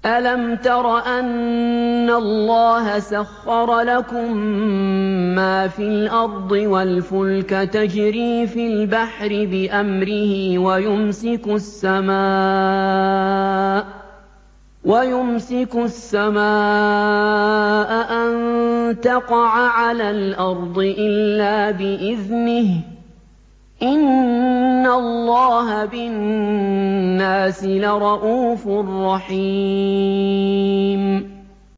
أَلَمْ تَرَ أَنَّ اللَّهَ سَخَّرَ لَكُم مَّا فِي الْأَرْضِ وَالْفُلْكَ تَجْرِي فِي الْبَحْرِ بِأَمْرِهِ وَيُمْسِكُ السَّمَاءَ أَن تَقَعَ عَلَى الْأَرْضِ إِلَّا بِإِذْنِهِ ۗ إِنَّ اللَّهَ بِالنَّاسِ لَرَءُوفٌ رَّحِيمٌ